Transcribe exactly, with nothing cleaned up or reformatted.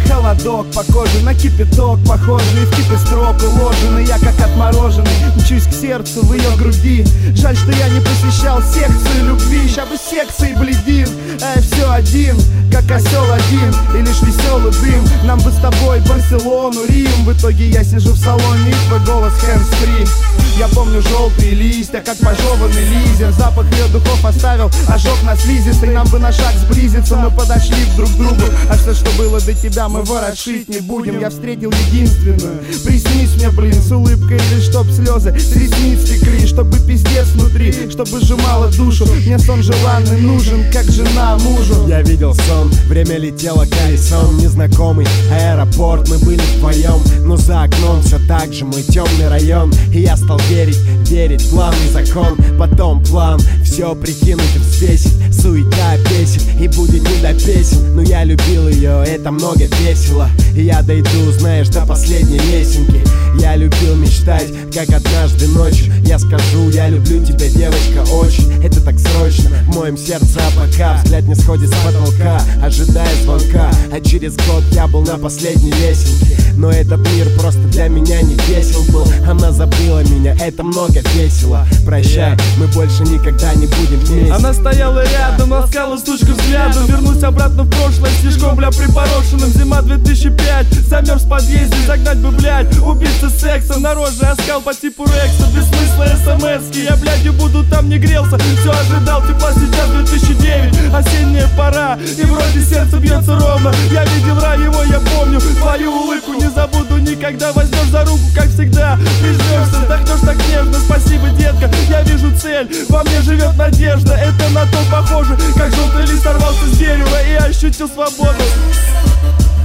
холодок по коже, на кипяток похожий, в кипе строк уложенный. Я как отмороженный, мчусь к сердцу в ее груди. Жаль, что я не посещал секцию любви. Ща бы секции бледин, а я все один, как осел один, и лишь веселый дым. Нам бы с тобой Барселону, Рим. В итоге я сижу в салоне, и твой голос hands-free. Я помню желтые листья, как пожеванный лизер. Запах ее духов оставил ожог на слизистой. Нам бы на шаг сблизиться, мы подошли друг к другу. А все, что было до тебя, мы ворошить не будем. Я встретил единственную, приснись мне, блин, с улыбкой лишь чтоб слезы с ресниц текли. Чтобы пиздец внутри, чтобы сжимало душу. Мне сон желанный нужен, как жена мужу. Я видел сон, время летело колесом. Незнакомый аэропорт, мы были вдвоем. Но за окном все так же мой темный район. И я стал верить, верить, главный закон. Потом план, все прикинуть и взвесить. Суета бесит и будет не до песен. Но я любил ее, это много весело. И я дойду, знаешь, до последней лесенки. Я любил мечтать, как однажды ночью я скажу: я люблю тебя, девочка, очень. Это так срочно в моем сердце, а пока взгляд не сходит с потолка, ожидая звонка. А через год я был на последней лесенке. Но этот мир просто для меня не весел был. Она забыла меня, это много весело. Прощай, мы больше никогда не будем вместе. Она стояла рядом, ласкала стучка взглядом. Вернусь обратно в прошлое, снежком, бля, припорошенным. Зима две тысячи пять, замерз в подъезде, загнать бы, блядь, убийца секса. На роже оскал по типу Рекса, без смысла смс-ки. Я, блядь, не буду там, не грелся. Все ожидал тепла, сейчас две тысячи девять, осенняя пора, и вроде сердце бьется ровно. Я видел рай, его я помню, твою улыбку не забуду никогда. Возьмешь за руку, как всегда, прижмешься, вздохнешь так нежно. Спасибо, детка, я вижу цель, во мне живет надежда. Это на то похоже, как желтый лист сорвался с дерева и ощутил свободу.